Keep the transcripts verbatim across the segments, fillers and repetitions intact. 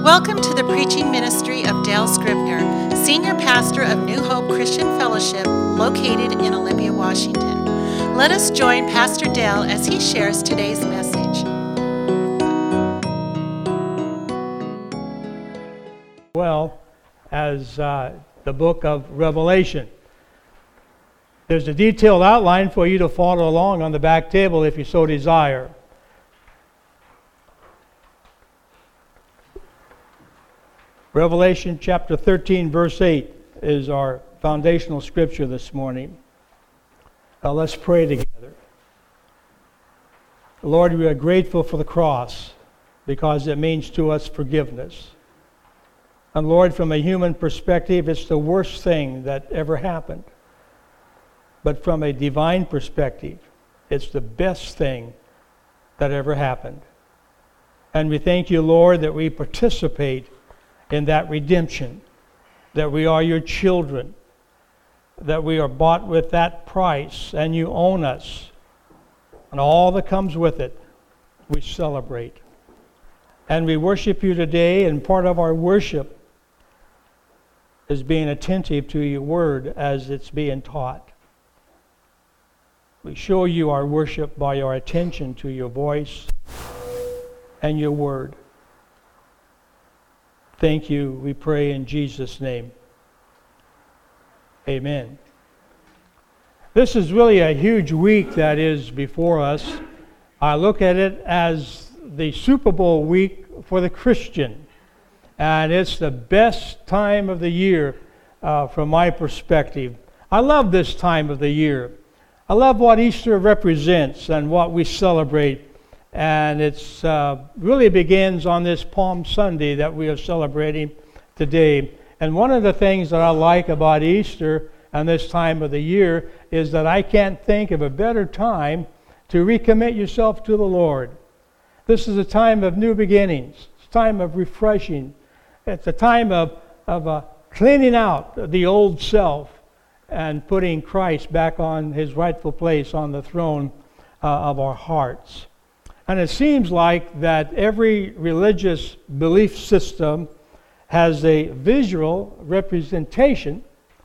Welcome to the preaching ministry of Dale Scribner, Senior Pastor of New Hope Christian Fellowship, located in Olympia, Washington. Let us join Pastor Dale as he shares today's message. Well, as uh, the book of Revelation. There's a detailed outline for you to follow along on the back table if you so desire. Revelation chapter thirteen, verse eight is our foundational scripture this morning. Now let's pray together. Lord, we are grateful for the cross because it means to us forgiveness. And Lord, from a human perspective, it's the worst thing that ever happened. But from a divine perspective, it's the best thing that ever happened. And we thank you, Lord, that we participate in that redemption, that we are your children, that we are bought with that price, and you own us. And all that comes with it, we celebrate. And we worship you today, and part of our worship is being attentive to your word as it's being taught. We show you our worship by our attention to your voice and your word. Thank you, we pray in Jesus' name. Amen. This is really a huge week that is before us. I look at it as the Super Bowl week for the Christian. And it's the best time of the year uh, from my perspective. I love this time of the year. I love what Easter represents and what we celebrate. And it uh, really begins on this Palm Sunday that we are celebrating today. And one of the things that I like about Easter and this time of the year is that I can't think of a better time to recommit yourself to the Lord. This is a time of new beginnings. It's a time of refreshing. It's a time of, of uh, cleaning out the old self and putting Christ back on his rightful place on the throne uh, of our hearts. And it seems like that every religious belief system has a visual representation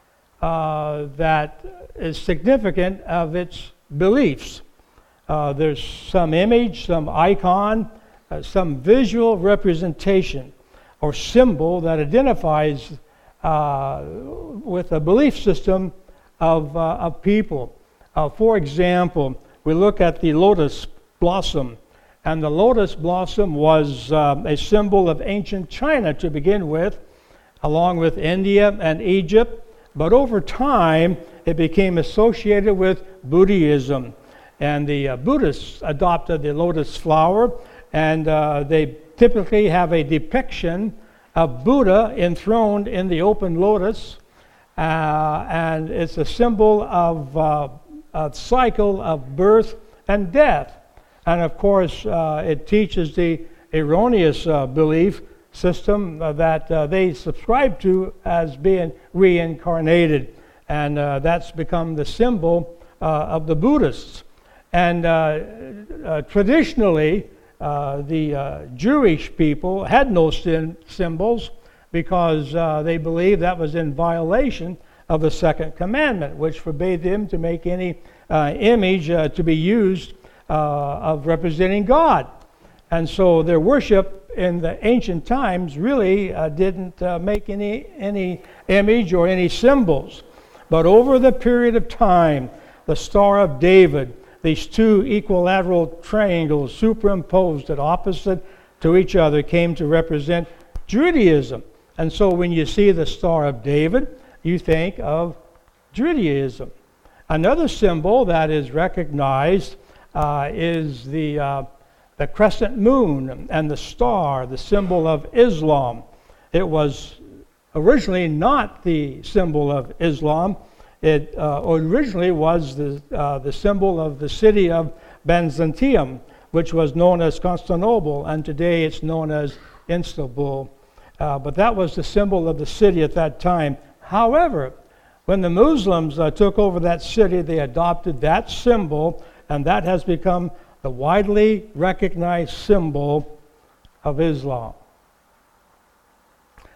uh, that is significant of its beliefs. Uh, there's some image, some icon, uh, some visual representation or symbol that identifies uh, with a belief system of, uh, of people. Uh, for example, we look at the lotus blossom. And the lotus blossom was um, a symbol of ancient China to begin with, along with India and Egypt. But over time, it became associated with Buddhism. And the uh, Buddhists adopted the lotus flower, and uh, they typically have a depiction of Buddha enthroned in the open lotus. Uh, and it's a symbol of uh, a cycle of birth and death. And of course, uh, it teaches the erroneous uh, belief system uh, that uh, they subscribe to as being reincarnated. And uh, that's become the symbol uh, of the Buddhists. And uh, uh, traditionally, uh, the uh, Jewish people had no sin- symbols because uh, they believed that was in violation of the second commandment, which forbade them to make any uh, image uh, to be used Uh, of representing God. And so their worship in the ancient times really uh, didn't uh, make any, any image or any symbols. But over the period of time, the Star of David, these two equilateral triangles superimposed at opposite to each other, came to represent Judaism. And so when you see the Star of David, you think of Judaism. Another symbol that is recognized Uh, is the uh, the crescent moon and the star, the symbol of Islam. It was originally not the symbol of Islam. It uh, originally was the uh, the symbol of the city of Byzantium, which was known as Constantinople, and today it's known as Istanbul. Uh, but that was the symbol of the city at that time. However, when the Muslims uh, took over that city, they adopted that symbol. And that has become the widely recognized symbol of Islam.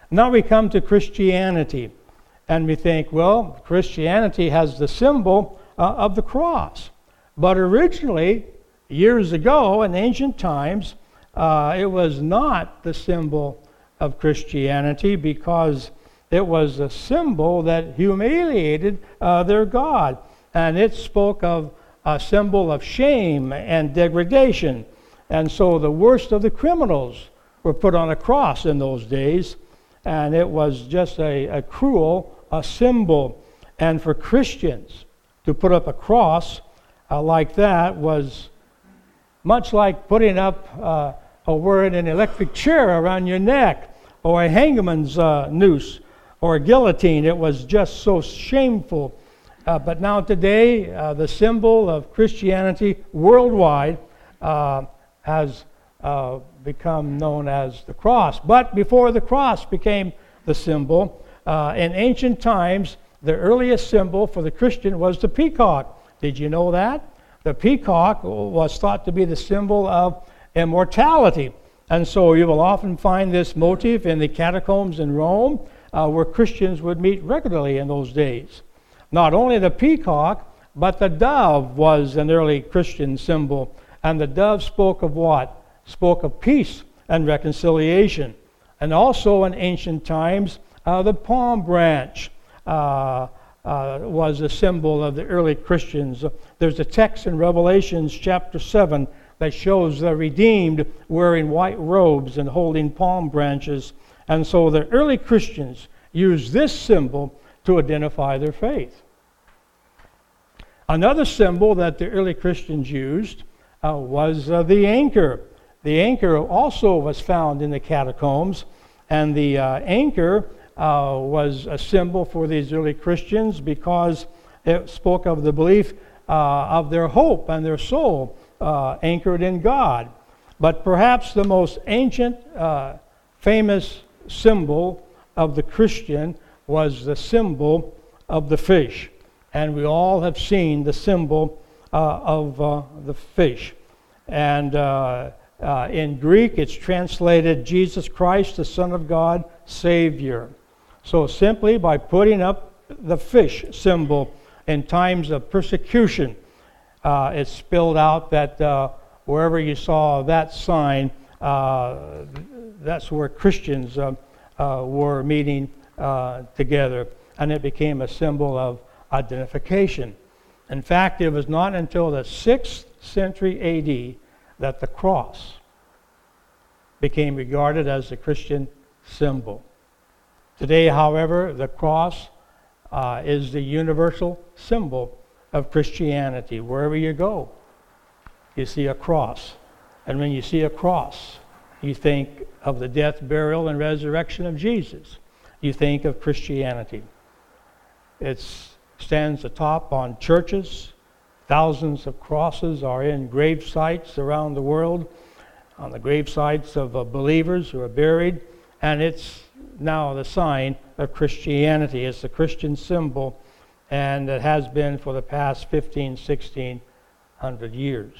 Now we come to Christianity, and we think, well, Christianity has the symbol uh, of the cross. But originally, years ago, in ancient times, uh, it was not the symbol of Christianity, because it was a symbol that humiliated uh, their God. And it spoke of a symbol of shame and degradation. And so the worst of the criminals were put on a cross in those days. And it was just a, a cruel a symbol. And for Christians to put up a cross uh, like that was much like putting up uh, a word an electric chair around your neck, or a hangman's uh, noose, or a guillotine. It was just so shameful. Uh, but now today, uh, the symbol of Christianity worldwide uh, has uh, become known as the cross. But before the cross became the symbol, uh, in ancient times, the earliest symbol for the Christian was the peacock. Did you know that? The peacock was thought to be the symbol of immortality. And so you will often find this motif in the catacombs in Rome, uh, where Christians would meet regularly in those days. Not only the peacock, but the dove was an early Christian symbol. And the dove spoke of what? Spoke of peace and reconciliation. And also in ancient times, uh, the palm branch uh, uh, was a symbol of the early Christians. There's a text in Revelations chapter seven that shows the redeemed wearing white robes and holding palm branches. And so the early Christians used this symbol to identify their faith. Another symbol that the early Christians used uh, was uh, the anchor. The anchor also was found in the catacombs, and the uh, anchor uh, was a symbol for these early Christians because it spoke of the belief uh, of their hope and their soul uh, anchored in God. But perhaps the most ancient, uh, famous symbol of the Christian was the symbol of the fish. And we all have seen the symbol uh, of uh, the fish. And uh, uh, in Greek, it's translated Jesus Christ, the Son of God, Savior. So simply by putting up the fish symbol in times of persecution, uh, it spelled out that uh, wherever you saw that sign, uh, that's where Christians uh, uh, were meeting uh, together. And it became a symbol of identification. In fact, it was not until the sixth century A D that the cross became regarded as the Christian symbol. Today, however, the cross uh, is the universal symbol of Christianity. Wherever you go, you see a cross. And when you see a cross, you think of the death, burial, and resurrection of Jesus. You think of Christianity. It stands atop on churches. Thousands of crosses are in grave sites around the world, on the grave sites of uh, believers who are buried, and it's now the sign of Christianity. It's the Christian symbol, and it has been for the past fifteen, sixteen hundred years.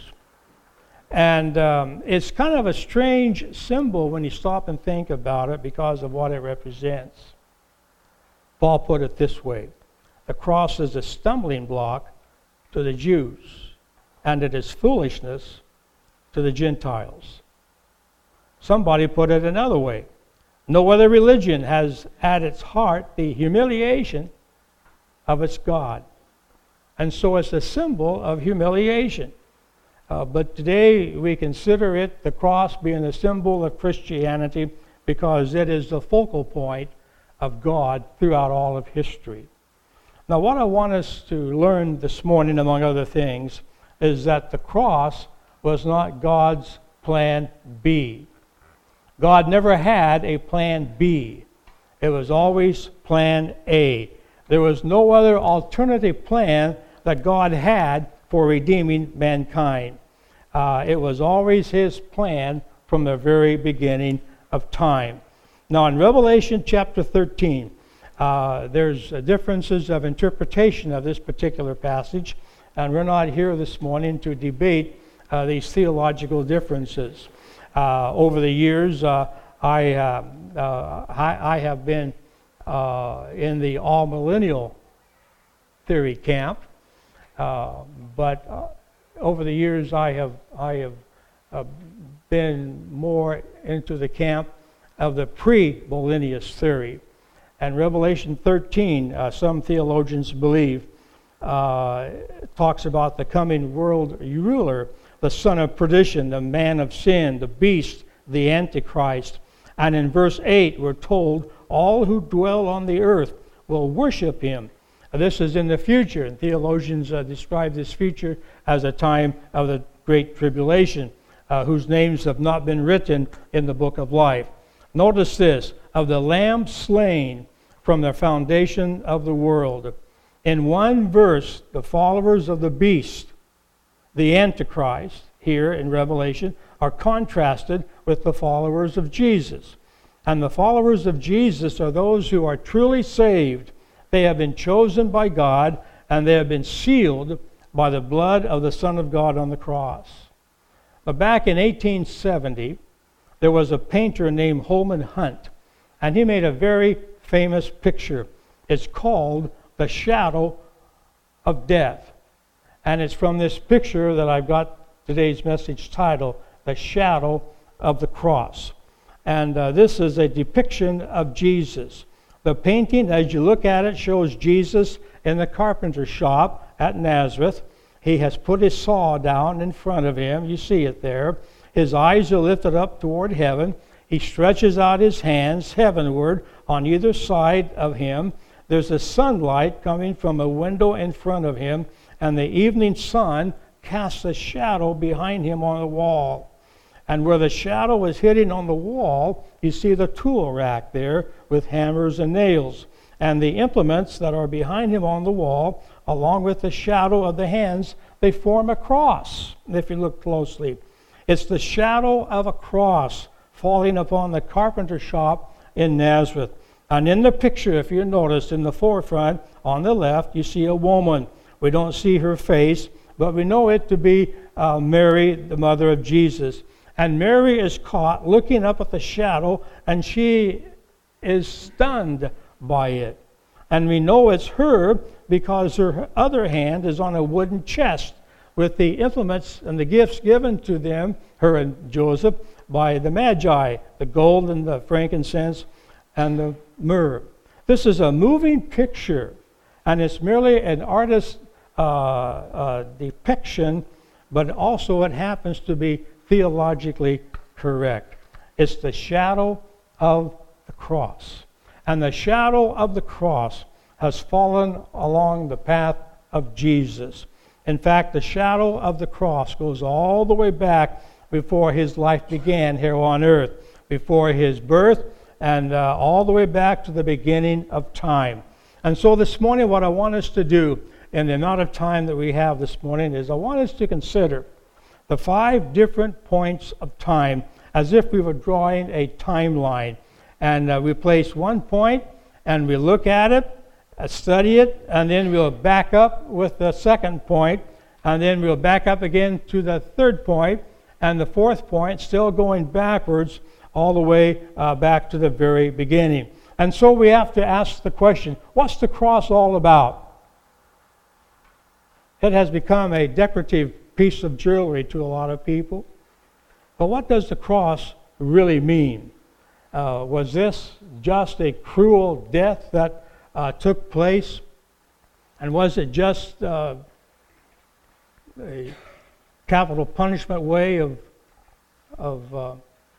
And um, it's kind of a strange symbol when you stop and think about it because of what it represents. Paul put it this way: the cross is a stumbling block to the Jews, and it is foolishness to the Gentiles. Somebody put it another way: no other religion has at its heart the humiliation of its God. And so it's a symbol of humiliation. Uh, but today we consider it, the cross, being a symbol of Christianity because it is the focal point of God throughout all of history. Now, what I want us to learn this morning, among other things, is that the cross was not God's plan B. God never had a plan B. It was always plan A. There was no other alternative plan that God had for redeeming mankind. Uh, it was always His plan from the very beginning of time. Now, in Revelation chapter thirteen, uh, there's uh, differences of interpretation of this particular passage, and we're not here this morning to debate uh, these theological differences. Uh, over the years, uh, I, uh, uh, I, I have been uh, in the all-millennial theory camp, uh, but uh, over the years I have, I have uh, been more into the camp of the pre-millennialist theory. And Revelation thirteen, uh, some theologians believe, uh, talks about the coming world ruler, the son of perdition, the man of sin, the beast, the Antichrist. And in verse eight, we're told all who dwell on the earth will worship him. This is in the future, and theologians uh, describe this future as a time of the Great Tribulation, uh, whose names have not been written in the book of life. Notice this, of the Lamb slain from the foundation of the world. In one verse, the followers of the beast, the Antichrist, here in Revelation, are contrasted with the followers of Jesus. And the followers of Jesus are those who are truly saved. They have been chosen by God, and they have been sealed by the blood of the Son of God on the cross. But back in eighteen seventy, there was a painter named Holman Hunt, and he made a very famous picture. It's called The Shadow of Death. And it's from this picture that I've got today's message title, The Shadow of the Cross. And uh, this is a depiction of Jesus. The painting, as you look at it, shows Jesus in the carpenter shop at Nazareth. He has put his saw down in front of him. You see it there. His eyes are lifted up toward heaven. He stretches out his hands heavenward on either side of him. There's a sunlight coming from a window in front of him, and the evening sun casts a shadow behind him on the wall. And where the shadow is hitting on the wall, you see the tool rack there with hammers and nails. And the implements that are behind him on the wall, along with the shadow of the hands, they form a cross, if you look closely. It's the shadow of a cross falling upon the carpenter shop in Nazareth. And in the picture, if you notice, in the forefront, on the left, you see a woman. We don't see her face, but we know it to be uh, Mary, the mother of Jesus. And Mary is caught looking up at the shadow, and she is stunned by it. And we know it's her because her other hand is on a wooden chest with the implements and the gifts given to them, her and Joseph, by the Magi, the gold and the frankincense and the myrrh. This is a moving picture, and it's merely an artist's uh, uh, depiction, but also it happens to be theologically correct. It's the shadow of the cross. And the shadow of the cross has fallen along the path of Jesus. In fact, the shadow of the cross goes all the way back before his life began here on earth, before his birth, and uh, all the way back to the beginning of time. And so this morning, what I want us to do in the amount of time that we have this morning is I want us to consider the five different points of time as if we were drawing a timeline. And uh, we place one point, and we look at it, uh, study it, and then we'll back up with the second point, and then we'll back up again to the third point, and the fourth point, still going backwards all the way uh, back to the very beginning. And so we have to ask the question, what's the cross all about? It has become a decorative piece of jewelry to a lot of people. But what does the cross really mean? Uh, was this just a cruel death that uh, took place? And was it just uh, a capital punishment way of, of uh,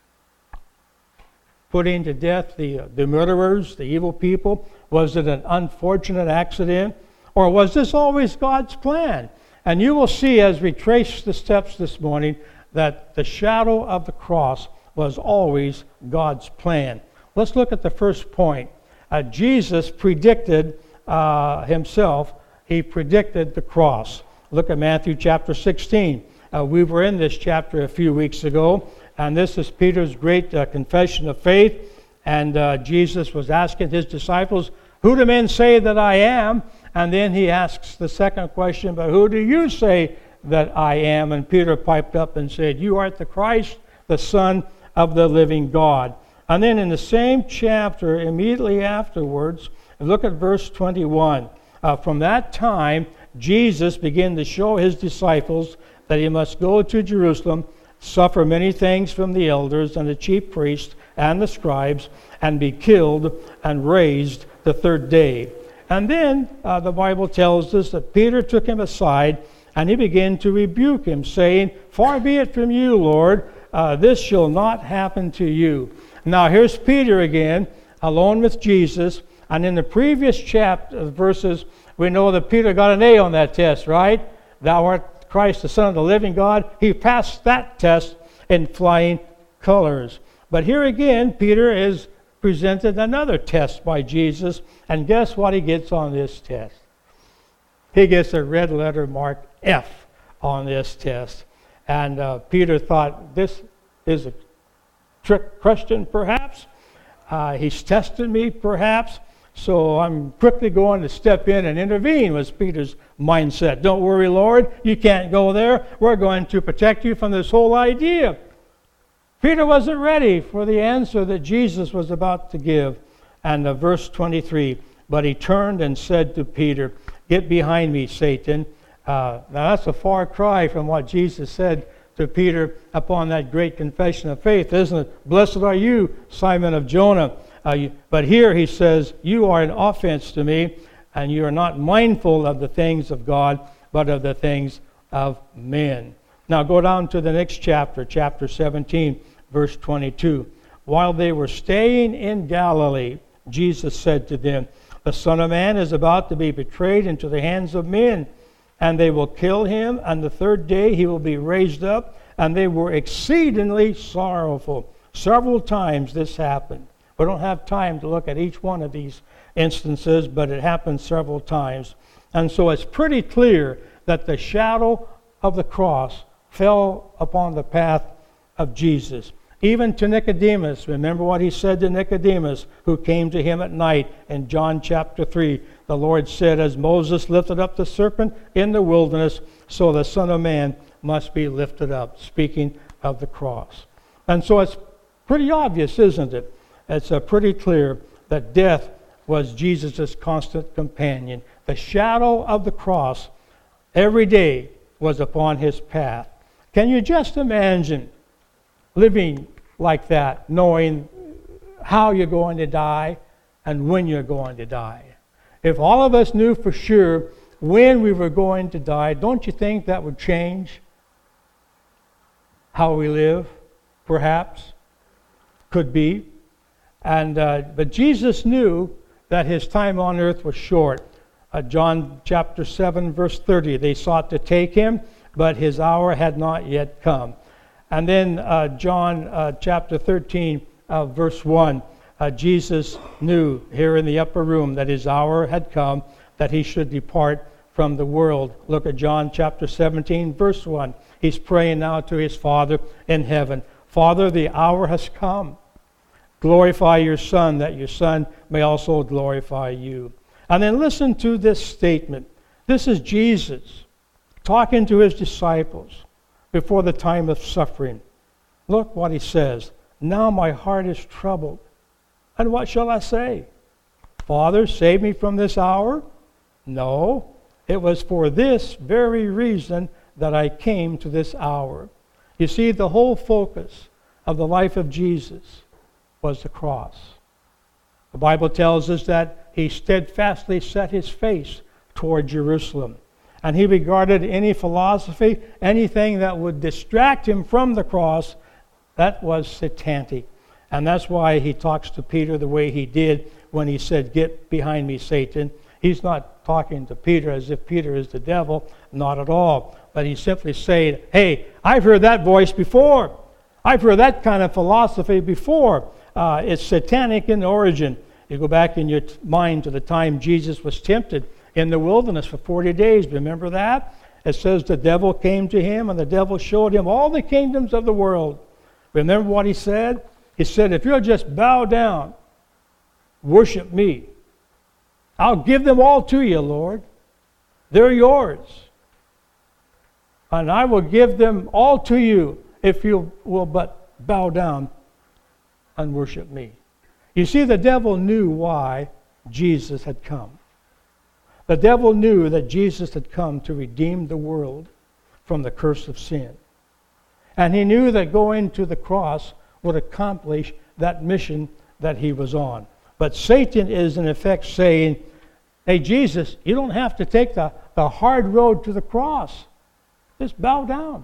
putting to death the, uh, the murderers, the evil people? Was it an unfortunate accident? Or was this always God's plan? And you will see as we trace the steps this morning that the shadow of the cross was always God's plan. Let's look at the first point. Uh, Jesus predicted uh, himself. He predicted the cross. Look at Matthew chapter sixteen. Uh, we were in this chapter a few weeks ago, and this is Peter's great uh, confession of faith. And uh, Jesus was asking his disciples, "Who do men say that I am?" And then he asks the second question, "But who do you say that I am?" And Peter piped up and said, "You art the Christ, the Son of the living God." And then in the same chapter, immediately afterwards, look at verse twenty-one. Uh, from that time, Jesus began to show his disciples that he must go to Jerusalem, suffer many things from the elders and the chief priests and the scribes, and be killed and raised the third day. And then uh, the Bible tells us that Peter took him aside, and he began to rebuke him, saying, "Far be it from you, Lord, uh, this shall not happen to you." Now here's Peter again, alone with Jesus, and in the previous chapter verses, we know that Peter got an A on that test, right? Thou art Christ, the Son of the living God. He passed that test in flying colors. But here again, Peter is presented another test by Jesus, and guess what he gets on this test? He gets a red letter marked F on this test. And uh, Peter thought, this is a trick question, perhaps. Uh, he's tested me, perhaps. So I'm quickly going to step in and intervene, was Peter's mindset. Don't worry, Lord, you can't go there. We're going to protect you from this whole idea. Peter wasn't ready for the answer that Jesus was about to give. And uh, verse twenty-three, but he turned and said to Peter, "Get behind me, Satan." Uh, now that's a far cry from what Jesus said to Peter upon that great confession of faith, isn't it? "Blessed are you, Simon of Jonah." Uh, you, but here he says, "You are an offense to me, and you are not mindful of the things of God, but of the things of men." Now go down to the next chapter, chapter seventeen, verse twenty-two. While they were staying in Galilee, Jesus said to them, "The Son of Man is about to be betrayed into the hands of men, and they will kill him, and the third day he will be raised up." And they were exceedingly sorrowful. Several times this happened. We don't have time to look at each one of these instances, but it happened several times. And so it's pretty clear that the shadow of the cross fell upon the path of Jesus. Even to Nicodemus, remember what he said to Nicodemus, who came to him at night in John chapter three. The Lord said, "As Moses lifted up the serpent in the wilderness, so the Son of Man must be lifted up," speaking of the cross. And so it's pretty obvious, isn't it? It's uh, pretty clear that death was Jesus' constant companion. The shadow of the cross every day was upon his path. Can you just imagine living like that, knowing how you're going to die and when you're going to die? If all of us knew for sure when we were going to die, don't you think that would change how we live? Perhaps. Could be. And uh, but Jesus knew that his time on earth was short. Uh, John chapter seven, verse thirty, they sought to take him, but his hour had not yet come. And then uh, John uh, chapter thirteen, uh, verse one, uh, Jesus knew here in the upper room that his hour had come, that he should depart from the world. Look at John chapter seventeen, verse one. He's praying now to his Father in heaven. "Father, the hour has come. Glorify your Son, that your Son may also glorify you." And then listen to this statement. This is Jesus talking to his disciples before the time of suffering. Look what he says. "Now my heart is troubled. And what shall I say? Father, save me from this hour? No, it was for this very reason that I came to this hour." You see, the whole focus of the life of Jesus was the cross. The Bible tells us that he steadfastly set his face toward Jerusalem. And he regarded any philosophy, anything that would distract him from the cross, that was satanic. And that's why he talks to Peter the way he did when he said, "Get behind me, Satan." He's not talking to Peter as if Peter is the devil, not at all. But he's simply saying, "Hey, I've heard that voice before. I've heard that kind of philosophy before. Uh, it's satanic in origin." You go back in your t- mind to the time Jesus was tempted in the wilderness for forty days. Remember that? It says the devil came to him and the devil showed him all the kingdoms of the world. Remember what he said? He said, "If you'll just bow down, worship me, I'll give them all to you, Lord. They're yours. And I will give them all to you if you will but bow down and worship me. You see, the devil knew why Jesus had come. The devil knew that Jesus had come to redeem the world from the curse of sin. And he knew that going to the cross would accomplish that mission that he was on. But Satan is in effect saying, hey, Jesus, you don't have to take the, the hard road to the cross. Just bow down.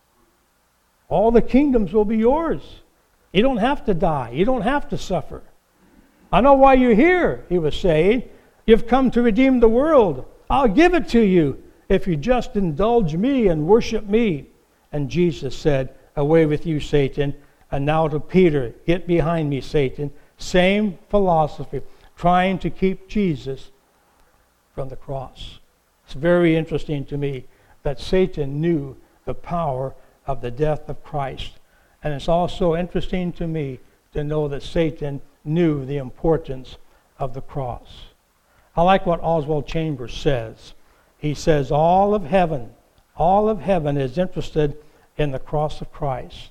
All the kingdoms will be yours. You don't have to die. You don't have to suffer. I know why you're here, he was saying. You've come to redeem the world. I'll give it to you if you just indulge me and worship me. And Jesus said, away with you, Satan. And now to Peter, get behind me, Satan. Same philosophy, trying to keep Jesus from the cross. It's very interesting to me that Satan knew the power of the death of Christ. And it's also interesting to me to know that Satan knew the importance of the cross. I like what Oswald Chambers says. He says, all of heaven, all of heaven is interested in the cross of Christ.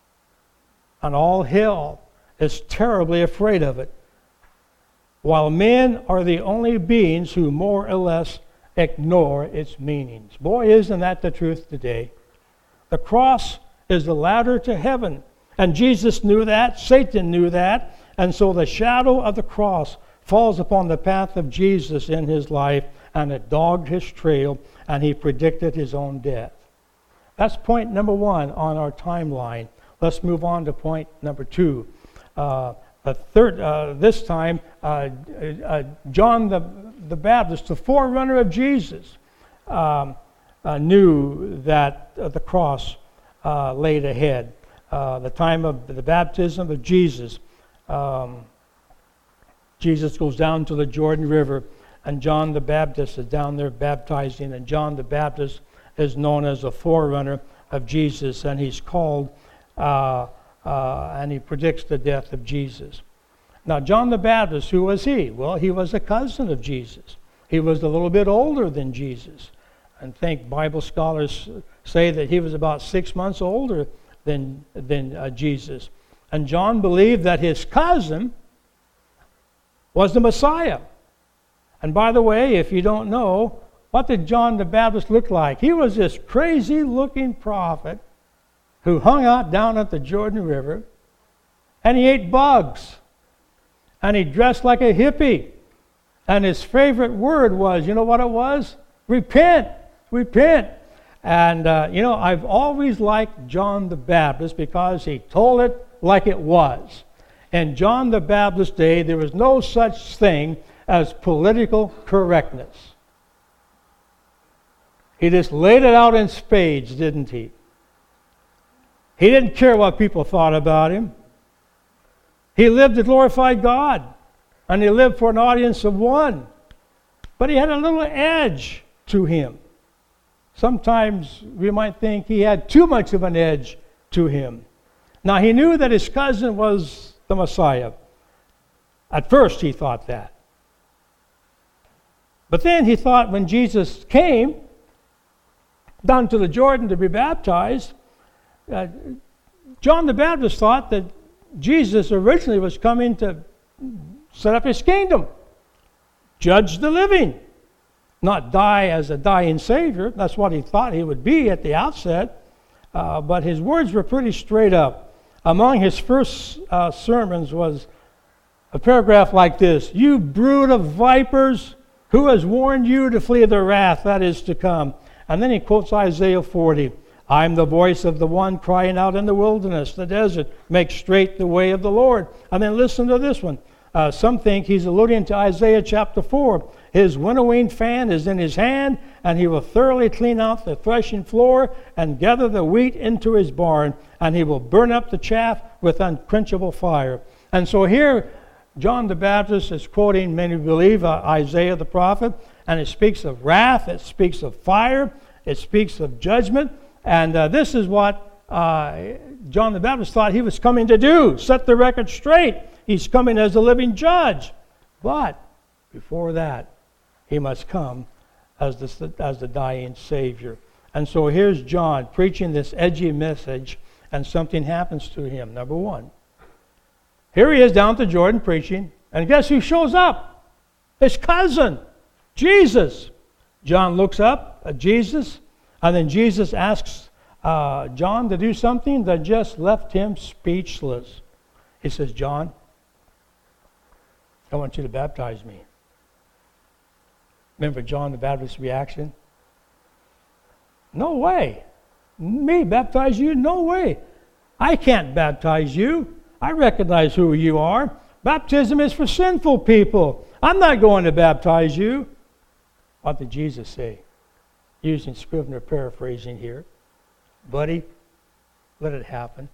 And all hell is terribly afraid of it. While men are the only beings who more or less ignore its meanings. Boy, isn't that the truth today. The cross is the ladder to heaven. And Jesus knew that, Satan knew that, and so the shadow of the cross falls upon the path of Jesus in his life, and it dogged his trail, and he predicted his own death. That's point number one on our timeline. Let's move on to point number two. Uh, the third, uh, this time, uh, uh, John the, the Baptist, the forerunner of Jesus, um, uh, knew that uh, the cross uh, laid ahead. Uh, the time of the baptism of Jesus, um, Jesus goes down to the Jordan River, and John the Baptist is down there baptizing, and John the Baptist is known as a forerunner of Jesus, and he's called, uh, uh, and he predicts the death of Jesus. Now, John the Baptist, who was he? Well, he was a cousin of Jesus. He was a little bit older than Jesus. And I think Bible scholars say that he was about six months older than, than uh, Jesus. And John believed that his cousin was the Messiah. And by the way, if you don't know, what did John the Baptist look like? He was this crazy-looking prophet who hung out down at the Jordan River, and he ate bugs, and he dressed like a hippie. And his favorite word was, you know what it was? Repent, repent. And, uh, you know, I've always liked John the Baptist because he told it like it was. In John the Baptist's day, there was no such thing as political correctness. He just laid it out in spades, didn't he? He didn't care what people thought about him. He lived to glorify God, and he lived for an audience of one. But he had a little edge to him. Sometimes we might think he had too much of an edge to him. Now, he knew that his cousin was the Messiah. At first, he thought that. But then he thought when Jesus came down to the Jordan to be baptized, uh, John the Baptist thought that Jesus originally was coming to set up his kingdom, judge the living, not die as a dying Savior. That's what he thought he would be at the outset. Uh, but his words were pretty straight up. Among his first uh, sermons was a paragraph like this: "You brood of vipers, who has warned you to flee the wrath that is to come?" And then he quotes Isaiah forty. "I'm the voice of the one crying out in the wilderness, the desert, make straight the way of the Lord." And then listen to this one. Uh, some think he's alluding to Isaiah chapter four. "His winnowing fan is in his hand, and he will thoroughly clean out the threshing floor and gather the wheat into his barn, and he will burn up the chaff with unquenchable fire." And so here, John the Baptist is quoting, many believe, uh, Isaiah the prophet, and it speaks of wrath, it speaks of fire, it speaks of judgment, and uh, this is what uh, John the Baptist thought he was coming to do: set the record straight. He's coming as a living judge. But before that, he must come as the, as the dying Savior. And so here's John preaching this edgy message, and something happens to him. Number one, Here he is down at the Jordan preaching, and guess who shows up? His cousin, Jesus. John looks up at Jesus, and then Jesus asks uh, John to do something that just left him speechless. He says, John, I want you to baptize me. Remember John the Baptist's reaction? No way. Me baptize you? No way. I can't baptize you. I recognize who you are. Baptism is for sinful people. I'm not going to baptize you. What did Jesus say? Using Scrivener paraphrasing here. Buddy, let it happen.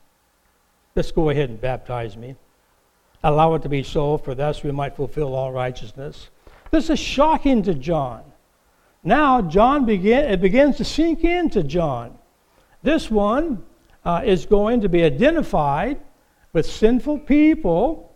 Just go ahead and baptize me. Allow it to be so, for thus we might fulfill all righteousness. This is shocking to John. Now, John begin, it begins to sink into John. This one uh, is going to be identified with sinful people.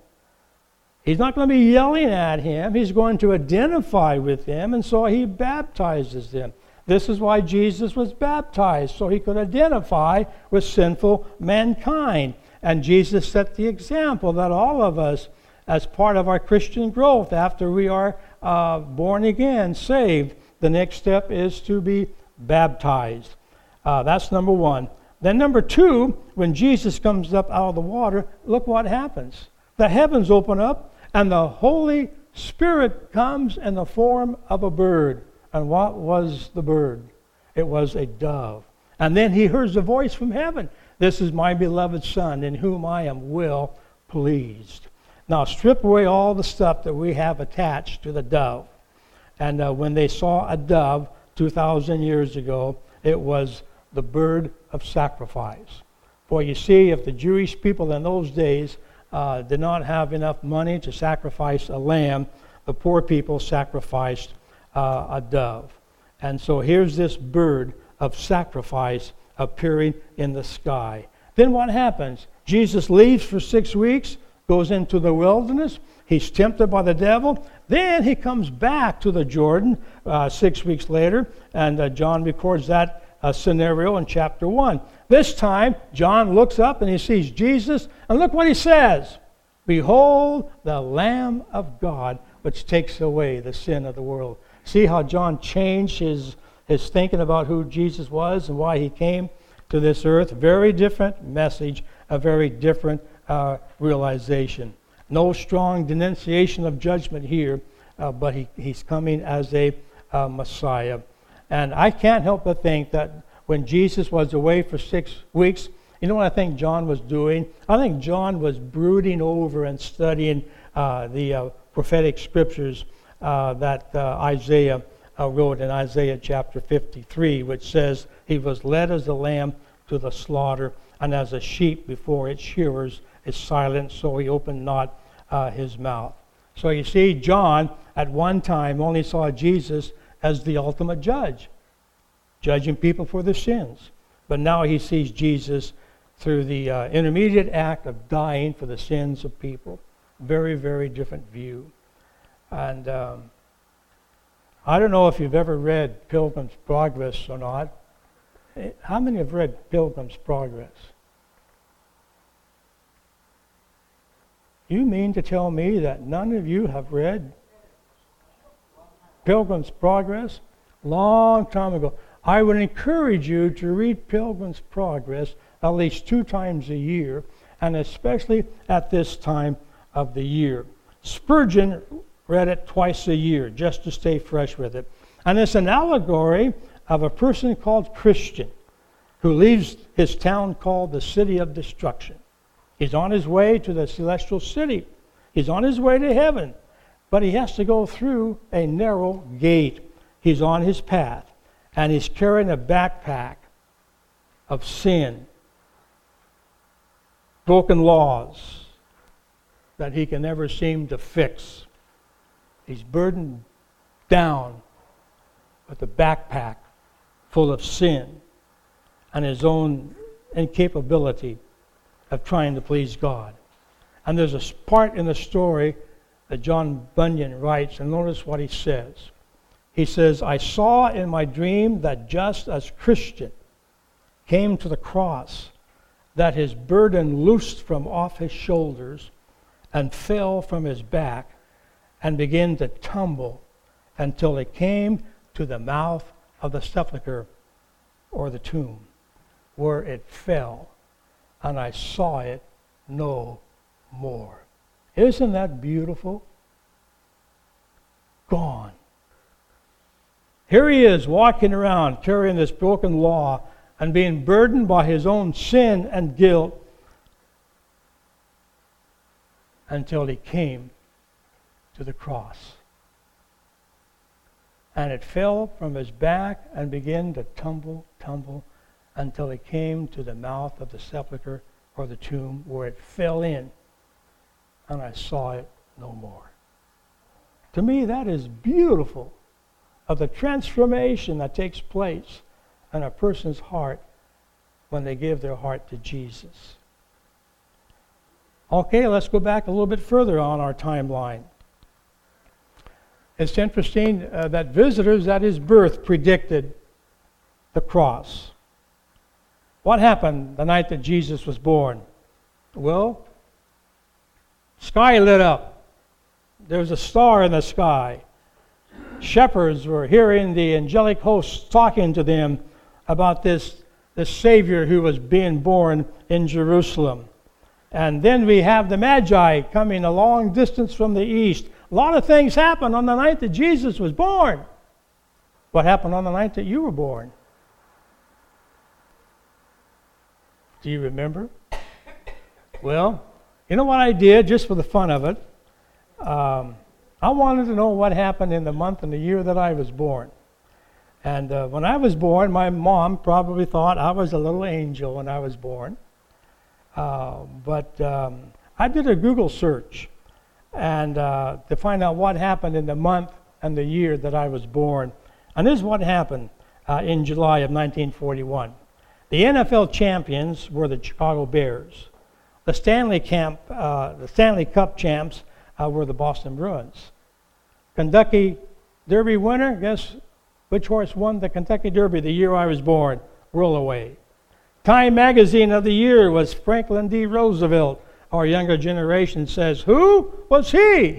He's not going to be yelling at him. He's going to identify with them, and so he baptizes them. This is why Jesus was baptized, so he could identify with sinful mankind. And Jesus set the example that all of us, as part of our Christian growth, after we are uh, born again, saved, the next step is to be baptized. Uh, that's number one. Then number two, when Jesus comes up out of the water, look what happens. The heavens open up, and the Holy Spirit comes in the form of a bird. And what was the bird? It was a dove. And then he hears a voice from heaven. This is my beloved Son, in whom I am well pleased. Now, strip away all the stuff that we have attached to the dove. And uh, when they saw a dove two thousand years ago, it was the bird of sacrifice. For you see, if the Jewish people in those days uh, did not have enough money to sacrifice a lamb, the poor people sacrificed uh, a dove. And so here's this bird of sacrifice appearing in the sky. Then what happens? Jesus leaves for six weeks, goes into the wilderness. He's tempted by the devil. Then he comes back to the Jordan uh, six weeks later, and uh, John records that uh, scenario in chapter one. This time, John looks up and he sees Jesus, and look what he says. Behold, the Lamb of God, which takes away the sin of the world. See how John changed his, his thinking about who Jesus was and why he came to this earth. Very different message, a very different uh, realization. No strong denunciation of judgment here, uh, but he, he's coming as a uh, Messiah. And I can't help but think that when Jesus was away for six weeks, you know what I think John was doing? I think John was brooding over and studying uh, the uh, prophetic scriptures uh, that uh, Isaiah uh, wrote in Isaiah chapter fifty-three, which says, he was led as a lamb to the slaughter, and as a sheep before its shearers is silent, so he opened not uh, his mouth. So you see, John at one time only saw Jesus as the ultimate judge, judging people for their sins. But now he sees Jesus through the uh, intermediate act of dying for the sins of people. Very, very different view. And um, I don't know if you've ever read Pilgrim's Progress or not. How many have read Pilgrim's Progress? You mean to tell me that none of you have read Pilgrim's Progress? Long time ago. I would encourage you to read Pilgrim's Progress at least two times a year, and especially at this time of the year. Spurgeon read it twice a year just to stay fresh with it. And it's an allegory of a person called Christian who leaves his town called the City of Destruction. He's on his way to the celestial city. He's on his way to heaven. But he has to go through a narrow gate. He's on his path. And he's carrying a backpack of sin, broken laws that he can never seem to fix. He's burdened down with a backpack full of sin and his own incapability of trying to please God. And there's a part in the story that John Bunyan writes, and notice what he says. He says, I saw in my dream that just as Christian came to the cross, that his burden loosed from off his shoulders, and fell from his back and began to tumble until it came to the mouth of the sepulchre, or the tomb, where it fell, and I saw it no more. Isn't that beautiful? Gone. Here he is walking around carrying this broken law and being burdened by his own sin and guilt until he came to the cross. And it fell from his back and began to tumble, tumble, until it came to the mouth of the sepulchre, or the tomb, where it fell in, and I saw it no more. To me, that is beautiful, of the transformation that takes place in a person's heart when they give their heart to Jesus. Okay, let's go back a little bit further on our timeline. It's interesting uh, that visitors at his birth predicted the cross. What happened the night that Jesus was born? Well, sky lit up. There was a star in the sky. Shepherds were hearing the angelic hosts talking to them about this, this Savior who was being born in Jerusalem. And then we have the Magi coming a long distance from the east. A lot of things happened on the night that Jesus was born. What happened on the night that you were born? Do you remember? Well, you know what I did, just for the fun of it? Um, I wanted to know what happened in the month and the year that I was born. And uh, when I was born, my mom probably thought I was a little angel when I was born. Uh, but um, I did a Google search and uh, to find out what happened in the month and the year that I was born. And this is what happened uh, in July of nineteen forty-one. The N F L champions were the Chicago Bears. The Stanley, Camp, uh, the Stanley Cup champs uh, were the Boston Bruins. Kentucky Derby winner, guess which horse won the Kentucky Derby the year I was born? Roll Away. Time magazine of the year was Franklin D. Roosevelt. Our younger generation says, who was he?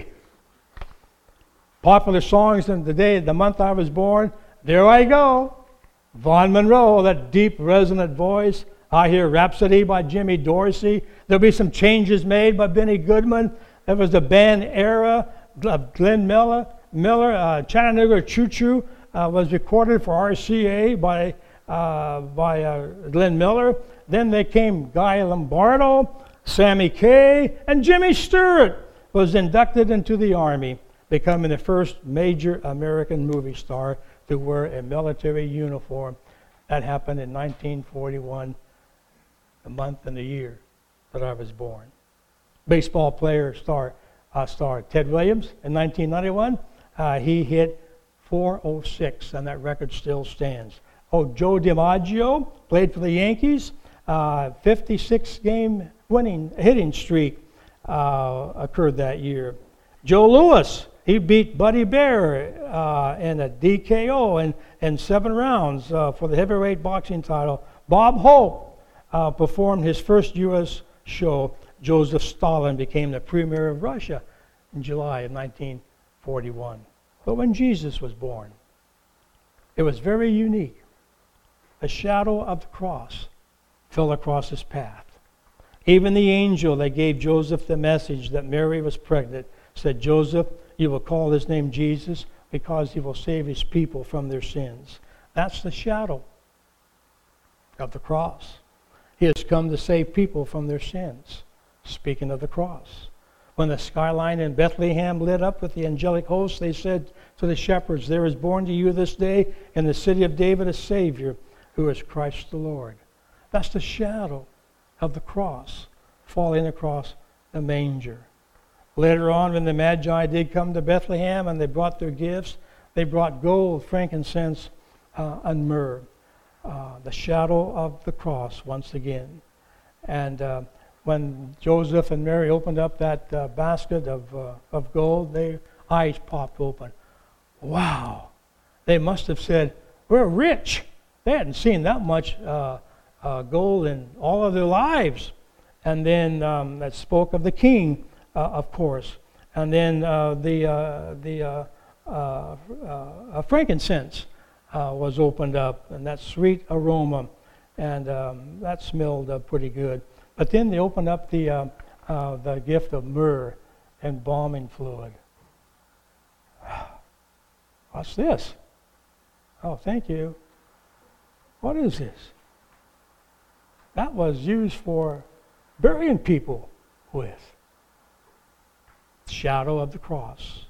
Popular songs in the day, the month I was born, There I Go. Vaughn Monroe, that deep, resonant voice. I Hear Rhapsody by Jimmy Dorsey. There'll be some changes made by Benny Goodman. There was the band era of Glenn Miller. Miller uh, Chattanooga Choo Choo uh, was recorded for R C A by uh, by uh, Glenn Miller. Then they came Guy Lombardo, Sammy Kaye, and Jimmy Stewart was inducted into the Army, becoming the first major American movie star to wear a military uniform. That happened in nineteen forty-one, the month and the year that I was born. Baseball player star, uh, star Ted Williams in nineteen ninety-one, uh, he hit four oh six, and that record still stands. Oh, Joe DiMaggio played for the Yankees, uh, fifty-six game winning hitting streak uh, occurred that year. Joe Louis, he beat Buddy Bear uh, in a D K O in, in seven rounds uh, for the heavyweight boxing title. Bob Hope uh, performed his first U S show. Joseph Stalin became the premier of Russia in July of nineteen forty-one. But when Jesus was born, it was very unique. The shadow of the cross fell across his path. Even the angel that gave Joseph the message that Mary was pregnant said, Joseph, you will call his name Jesus because he will save his people from their sins. That's the shadow of the cross. He has come to save people from their sins. Speaking of the cross, when the skyline in Bethlehem lit up with the angelic host, they said to the shepherds, there is born to you this day in the city of David a Savior, who is Christ the Lord. That's the shadow of the cross falling across the manger. Later on, when the Magi did come to Bethlehem and they brought their gifts, they brought gold, frankincense, uh, and myrrh. Uh, the shadow of the cross once again. And uh, when Joseph and Mary opened up that uh, basket of, uh, of gold, their eyes popped open. Wow! They must have said, we're rich. They hadn't seen that much uh, uh, gold in all of their lives. And then um, that spoke of the king of course. And then uh, the uh, the uh, uh, uh, frankincense uh, was opened up, and that sweet aroma, and um, that smelled uh, pretty good. But then they opened up the uh, uh, the gift of myrrh and embalming fluid. What's this? Oh, thank you. What is this? That was used for burying people with. Shadow of the cross.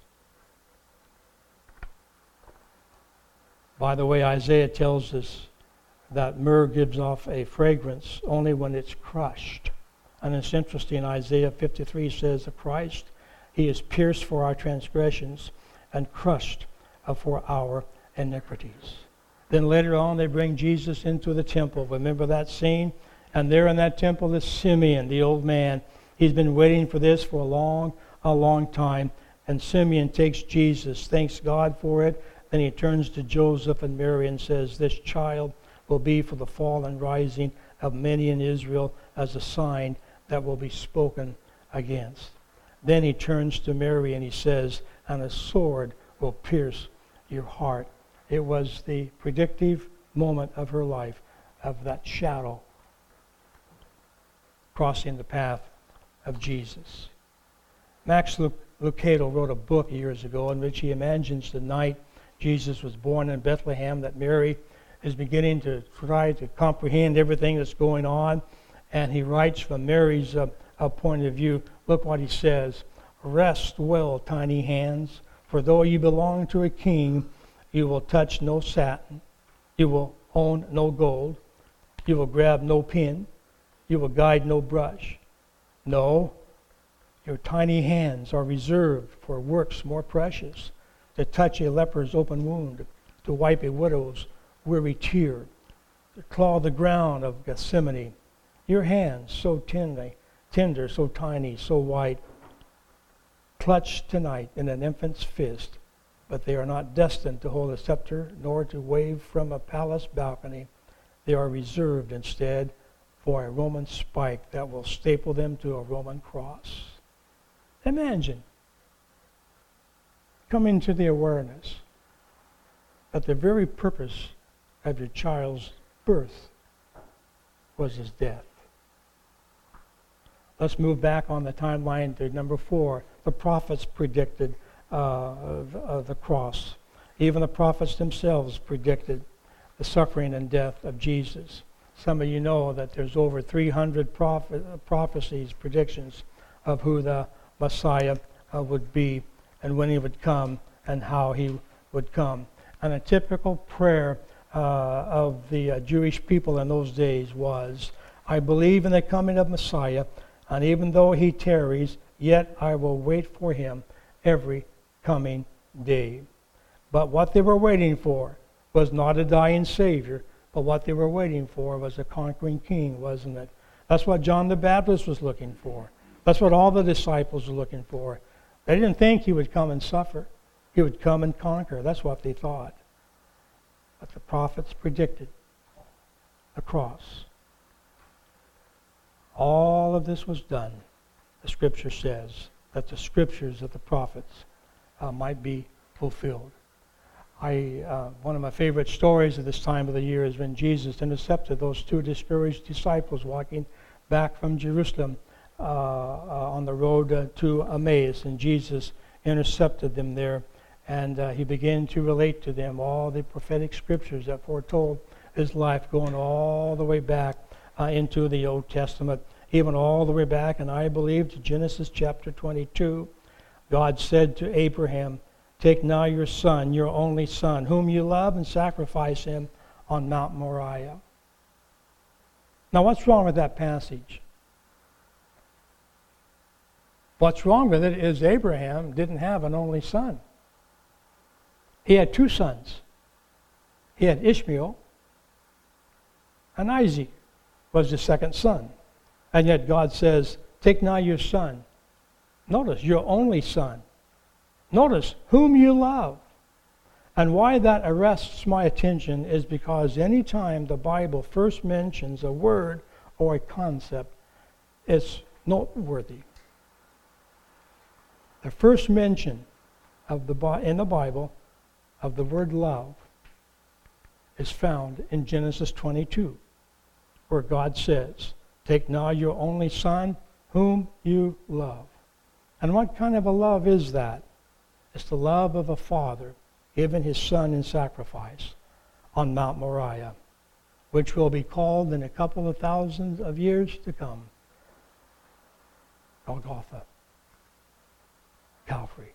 By the way, Isaiah tells us that myrrh gives off a fragrance only when it's crushed. And it's interesting, Isaiah fifty-three says of Christ, he is pierced for our transgressions and crushed for our iniquities. Then later on they bring Jesus into the temple. Remember that scene? And there in that temple is Simeon, the old man. He's been waiting for this for a long, a long time. And Simeon takes Jesus, thanks God for it. Then he turns to Joseph and Mary and says, this child will be for the fall and rising of many in Israel as a sign that will be spoken against. Then he turns to Mary and he says, and a sword will pierce your heart. It was the predictive moment of her life, of that shadow crossing the path of Jesus. Max Lucado wrote a book years ago in which he imagines the night Jesus was born in Bethlehem, that Mary is beginning to try to comprehend everything that's going on. And he writes from Mary's uh, uh, point of view, look what he says, rest well, tiny hands, for though you belong to a king, you will touch no satin, you will own no gold, you will grab no pen, you will guide no brush. No, your tiny hands are reserved for works more precious, to touch a leper's open wound, to wipe a widow's weary tear, to claw the ground of Gethsemane. Your hands, so tender, tender, so tiny, so white, clutched tonight in an infant's fist, but they are not destined to hold a scepter nor to wave from a palace balcony. They are reserved instead for a Roman spike that will staple them to a Roman cross. Imagine coming to the awareness that the very purpose of your child's birth was his death. Let's move back on the timeline to number four. The prophets predicted uh, the, the cross. Even the prophets themselves predicted the suffering and death of Jesus. Some of you know that there's over three hundred prophe- prophecies, predictions of who the Messiah uh, would be and when he would come and how he would come. And a typical prayer uh, of the uh, Jewish people in those days was, I believe in the coming of Messiah, and even though he tarries, yet I will wait for him every coming day. But what they were waiting for was not a dying Savior, but what they were waiting for was a conquering king, wasn't it? That's what John the Baptist was looking for. That's what all the disciples were looking for. They didn't think he would come and suffer. He would come and conquer. That's what they thought. But the prophets predicted the cross. All of this was done, the Scripture says, that the Scriptures of the prophets uh, might be fulfilled. I, uh, one of my favorite stories of this time of the year is when Jesus intercepted those two discouraged disciples walking back from Jerusalem uh, uh, on the road uh, to Emmaus, and Jesus intercepted them there, and uh, he began to relate to them all the prophetic scriptures that foretold his life, going all the way back uh, into the Old Testament, even all the way back, and I believe to Genesis chapter twenty-two. God said to Abraham, take now your son, your only son, whom you love, and sacrifice him on Mount Moriah. Now, what's wrong with that passage? What's wrong with it is Abraham didn't have an only son. He had two sons. He had Ishmael, and Isaac was the second son. And yet God says, take now your son. Notice, your only son. Notice, whom you love. And why that arrests my attention is because any time the Bible first mentions a word or a concept, it's noteworthy. The first mention of the in the Bible of the word love is found in Genesis twenty-two, where God says, "Take now your only son, whom you love." And what kind of a love is that? It's the love of a father giving his son in sacrifice on Mount Moriah, which will be called in a couple of thousands of years to come Golgotha, Calvary.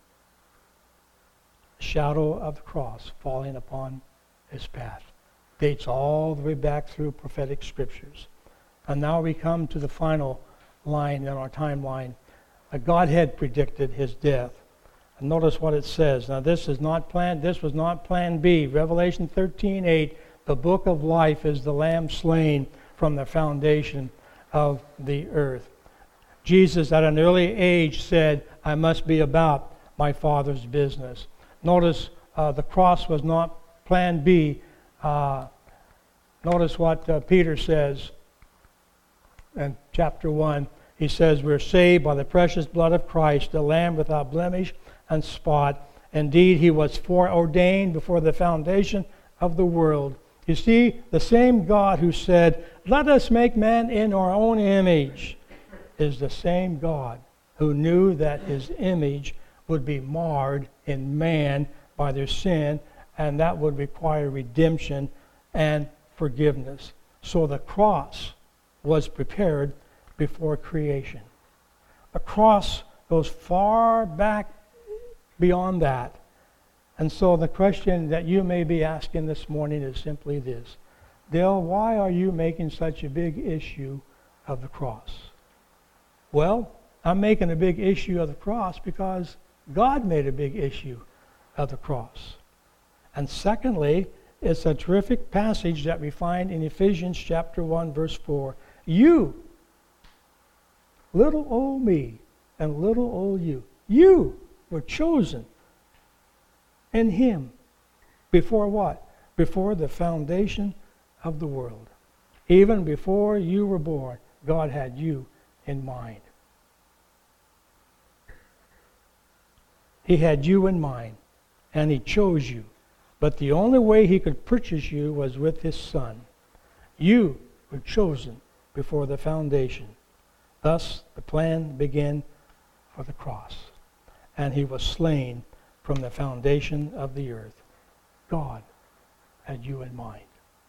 The shadow of the cross falling upon his path dates all the way back through prophetic scriptures. And now we come to the final line in our timeline. The Godhead predicted his death. And notice what it says. Now this is not plan, this was not plan B. Revelation thirteen eight, the book of life is the lamb slain from the foundation of the earth. Jesus at an early age said, "I must be about my Father's business." Notice uh, the cross was not plan B. Uh, notice what uh, Peter says in chapter one. He says, "We're saved by the precious blood of Christ, the Lamb without blemish and spot. Indeed, he was foreordained before the foundation of the world." You see, the same God who said, "Let us make man in our own image," is the same God who knew that his image would be marred in man by their sin, and that would require redemption and forgiveness. So the cross was prepared before creation. The cross goes far back beyond that. And so the question that you may be asking this morning is simply this: Dale, why are you making such a big issue of the cross? Well, I'm making a big issue of the cross because God made a big issue of the cross. And secondly, it's a terrific passage that we find in Ephesians chapter one, verse four. You, little old me and little old you, you were chosen in him. Before what? Before the foundation of the world. Even before you were born, God had you in mind. He had you in mind, and he chose you. But the only way he could purchase you was with his son. You were chosen before the foundation. Thus, the plan began for the cross. And he was slain from the foundation of the earth. God had you in mind.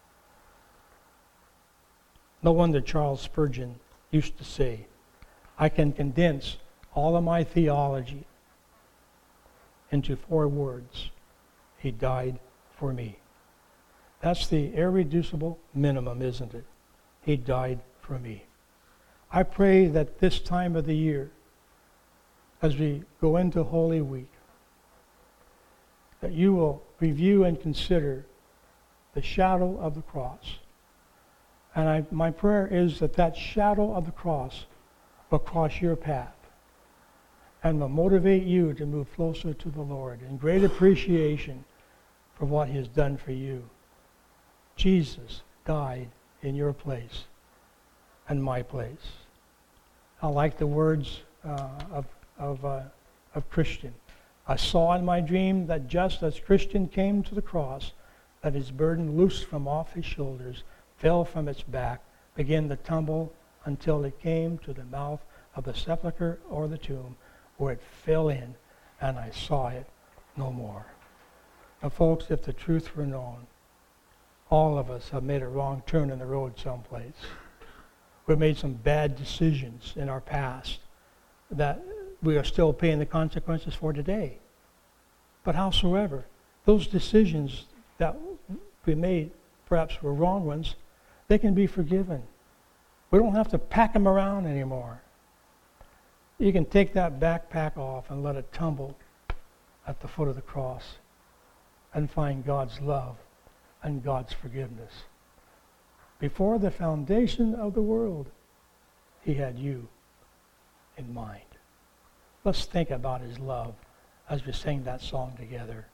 No wonder Charles Spurgeon used to say, "I can condense all of my theology into four words. He died for me." That's the irreducible minimum, isn't it? He died for me. I pray that this time of the year, as we go into Holy Week, that you will review and consider the shadow of the cross. And I, my prayer is that that shadow of the cross will cross your path and will motivate you to move closer to the Lord in great appreciation for what he has done for you. Jesus died in your place and my place. I like the words uh, of, of, uh, of Christian. "I saw in my dream that just as Christian came to the cross, that his burden loosed from off his shoulders, fell from its back, began to tumble until it came to the mouth of the sepulchre or the tomb, where it fell in, and I saw it no more." Now, folks, if the truth were known, all of us have made a wrong turn in the road someplace. We've made some bad decisions in our past that we are still paying the consequences for today. But howsoever, those decisions that we made perhaps were wrong ones, they can be forgiven. We don't have to pack them around anymore. You can take that backpack off and let it tumble at the foot of the cross and find God's love and God's forgiveness. Before the foundation of the world, he had you in mind. Let's think about his love as we sing that song together.